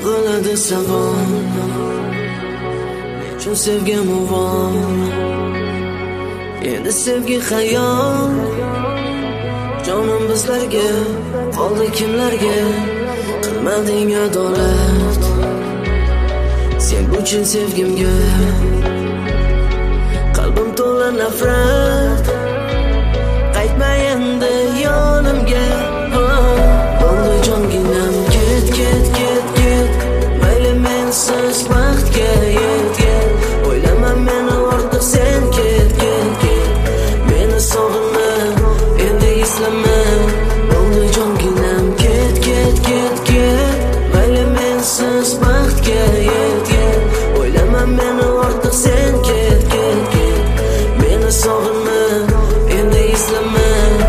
tug'iladi savol, nechun sevgim uvol, endi sevgi xayol. Jonim bizlarga qoldi kimlarga, qilmading adolat sen uchun sevgimga. Qalbim to'la nafrat, qaytma endi yonimga. Bo'ldi jonginam, ket, ket, ket, ket. Mayli mensiz vaqtga yetgan, o'ylama meni ortiq sen ket, ket, ket. Meni sog'inma, endi eslama. Bo'ldi jonginam, ket, ket, ket, ket. Mayli mensiz vaqtga yetgan, o'ylama meni ortiq sen ket, ket, ket. Meni sog'inma, endi eslama.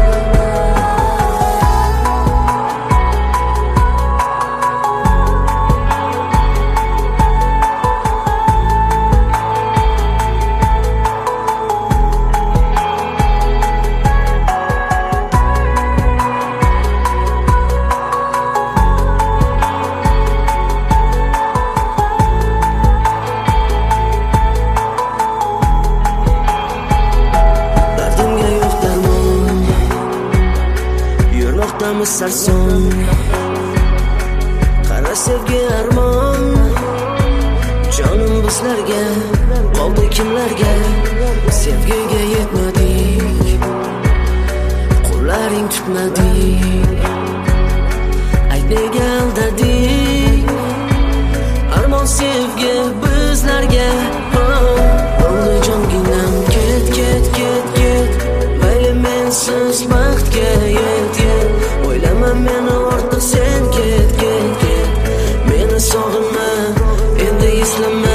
Sarson, qara sevgi armon. Jonim bizlarga qoldi kimlarga, sevgiga yetmadik, qo'llaring tutmadik. Ayt nega aldadik, armon sevgi bizlarga. Bo'ldi jonginam, ket, ket, ket, ket. Mayli mensiz vaqtga yetgan, o'ylama meni ortiq sen ket, ket, ket. Meni sog'inma, endi eslama.